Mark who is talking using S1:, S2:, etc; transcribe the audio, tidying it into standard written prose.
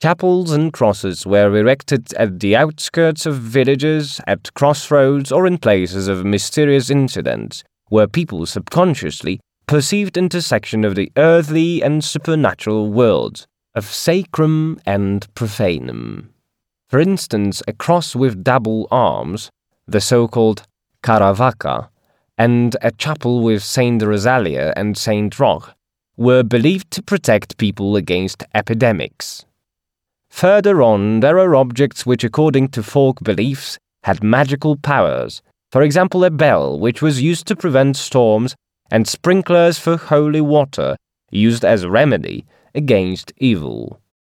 S1: Chapels and crosses were erected at the outskirts of villages, at crossroads, or in places of mysterious incidents, where people subconsciously perceived intersection of the earthly and supernatural worlds, of sacrum and profanum. For instance, a cross with double arms, the so-called Caravaca, and a chapel with Saint Rosalia and Saint Roch were believed to protect people against epidemics. Further on, there are objects which, according to folk beliefs, had magical powers, for example a bell which was used to prevent storms and sprinklers for holy water used as remedy against evil.